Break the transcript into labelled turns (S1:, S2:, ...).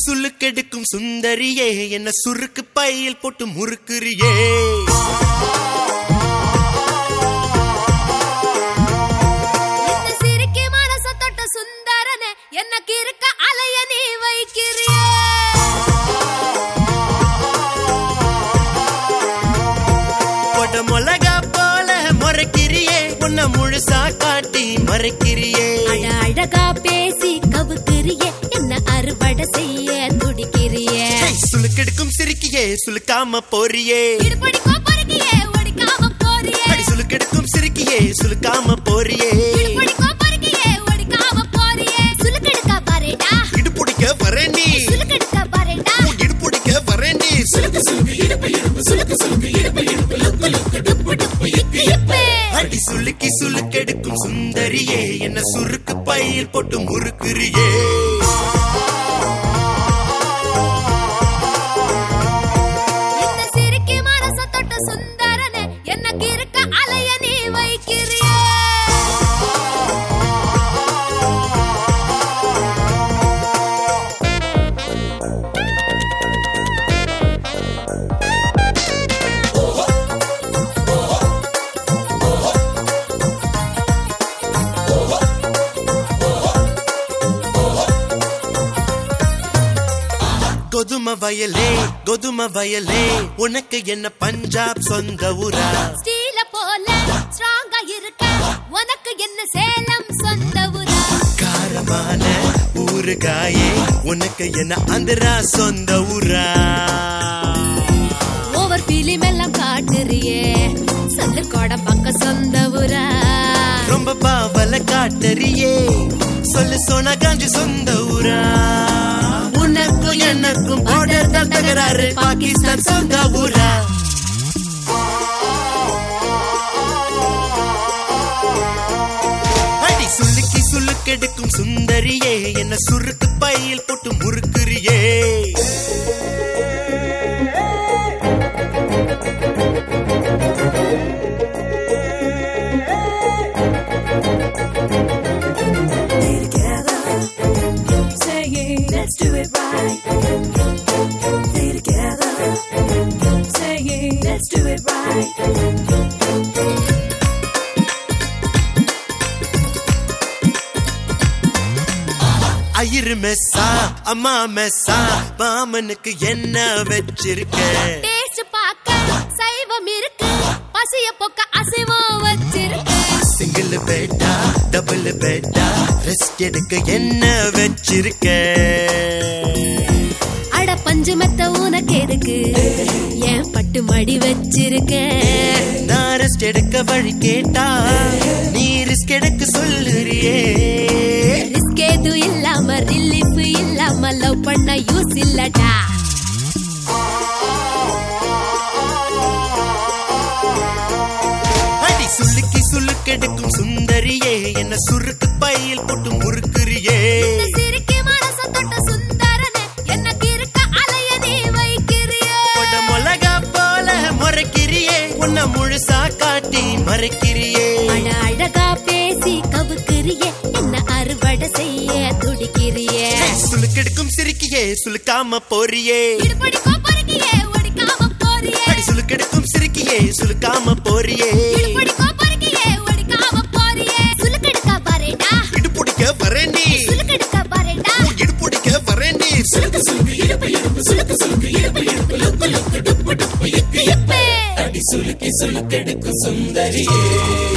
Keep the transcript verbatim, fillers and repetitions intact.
S1: சுளுக்கெடுக்கும் சுந்தரியே என்ன சுருக்கு பையில் போட்டு முறுக்குறியே.
S2: இந்த சிரிக்கி மனச தொட்ட சுந்தரனே எனக்கு இருக்க அலைய நீ வைக்கிறியே.
S1: போட்ட மிளகா போல மறைக்கிறியே உன்னை முழுசா காட்டி மறைக்கிறியே.
S2: அட அழகா பேசி கவுக்கிறியே என்ன அறுவடை செய்ய துடிக்கிறியே.
S1: சுளுக்கெடுக்கும் சிரிக்கியே சுளுக்காம போறியே.
S2: இடுப்படிக்கோ பொறுக்கியே ஒடிக்காம போறியே.
S1: அடி சுளுக்கெடுக்கும் சிரிக்கியே சுளுக்காம போறியே.
S2: இடுப்படிக்கோ பொறுக்கியே ஒடிக்காம போறியே. சுளுக்கெடுக்க வரேடா
S1: இடுப்புடிக்க வரேண்டி.
S2: சுளுக்கெடுக்க வரேடா
S1: இடுப்புடிக்க வரேண்டி.
S3: சுளுக்கு சுளுக்கு இடுப்பு இடுப்பு சுளுக்கு சுளுக்கு இடுப்பு இடுப்பு லுக்கு லுக்கு டுப்பு டுப்பு இக்கு இப்பு.
S1: அடி சுளுக்கி சுளுக்கெடுக்கும் சுந்தரியே என்ன சுருக்கு பையில் போட்டு முறுக்குறியே.
S2: இந்த சிரிக்கி மனச தொட்ட சுந்தரனே எனக்கு இருக்க அலைய நீ வைக்கிறியே.
S1: கோதுமை வயலே கோதுமை வயலே உனக்கு என்ன பஞ்சாப் சொந்த ஊரா.
S2: ஸ்டீல போல ஸ்ட்ராங்கா இருக்க உனக்கு என்ன சேலம் சொந்த ஊரா.
S1: காரமான ஊறுகாயே உனக்கு என்ன ஆந்திரா சொந்த ஊரா.
S2: ஓவர் பிலிம் எல்லாம் காட்டுறியே சொல்லு கோட பக்க சொந்த ஊரா.
S1: ரொம்ப பாவல காட்டறியே சொல்லு சோனா காஞ்சி சொந்த ஊரா. உனக்கும் எனக்கும் பார்டர் தான் தகராறு பாகிஸ்தான் சொந்த ஊரா. அடி சுளுக்கி சுளுக்கெடுக்கும் சுந்தரியே என்ன சுருக்கு பையில் போட்டு முறுக்குறியே.
S4: Let's do it right. Stay together. Saying, let's do it right.
S1: ஐயரு மெஸ்ஸா அம்மா மெஸ்ஸா மாமனுக்கு என்ன வச்சிருக்க.
S2: டேஸ்ட் பாக்க சைவம் இருக்கு பசிய போக்க அசைவம் வச்சிருக்க.
S1: Single batta double batta rest எடுக்க என்ன வச்சிருக்க.
S2: அட பஞ்சு மெத்த உனக்கு எதுக்கு ஏன் பட்டு மடி வச்சிருக்க.
S1: நான் ரெஸ்ட் எடுக்க வழி கேட்டா நீ ரிஸ்க் எடுக்க சொல்லுறியே.
S2: ரிஸ்க் எது இல்லாம ரிலீஃப் இல்லாம லவ் பண்ண யூஸ் இல்லடா.
S1: அடி சுளுக்கி சுளுக்கெடுக்கும் சுந்தரியே என்ன சுருக்கு பையில் போட்டு முறுக்குறியே.
S2: இந்த சிரிக்கி மனச தொட்ட சுந்தரனே எனக்கு இருக்க அலைய நீ வைக்கிறியே.
S1: போட்ட மிளகா போல மறைக்கிறியே உன்னை முழுசா காட்டி மறைக்கிறியே.
S2: அட அழகா பேசி கவுக்கிறியே என்ன அறுவடை செய்ய துடிக்கிறியே.
S1: சுளுக்கெடுக்கும் சிரிக்கியே சுளுக்காம போறியே.
S2: இடுப்படிக்கோ பொறுக்கியே ஒடிக்காம போறியே.
S1: அடி சுளுக்கெடுக்கும் சிரிக்கியே சுளுக்காம போறியே.
S2: இடுப்படிக்கோ பொறுக்கியே ஒடிக்காம போறியே. சுளுக்கெடுக்க வரேடா
S1: இடுப்புடிக்க வரேண்டி.
S2: சுளுக்கெடுக்க வரேடா
S1: இடுப்புடிக்க வரேண்டி.
S3: சுளுக்கு சுளுக்கு இடுப்பு இடுப்பு சுளுக்கு சுளுக்கு இடுப்பு இடுப்பு லுக்கு லுக்கு டுப்பு டுப்பு இக்கு இப்பு. அடி சுளுக்கி சுளுக்கெடுக்கும் சுந்தரியே.